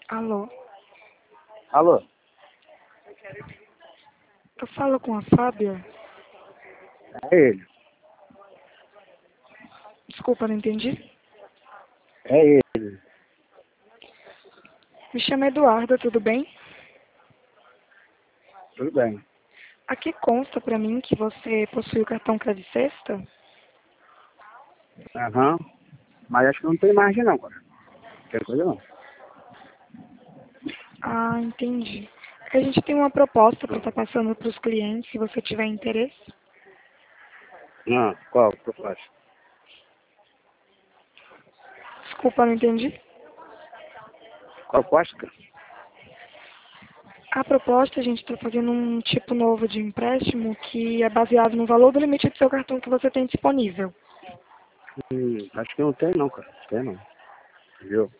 Alô, Alô? eu falo com a Fábia? É ele. Desculpa, não entendi. É ele. Me chamo Eduarda, tudo bem? Tudo bem. Aqui consta pra mim que você possui o cartão Credit Sexta? Aham. Mas acho que não tem margem não, cara. Quer coisa não. Ah, entendi. É que a gente tem uma proposta para estar passando para os clientes, se você tiver interesse. Não, qual proposta? Desculpa, não entendi. Qual proposta, cara? A proposta, a gente está fazendo um tipo novo de empréstimo que é baseado no valor do limite do seu cartão que você tem disponível. Acho que não tem não, cara. Tem não. Viu?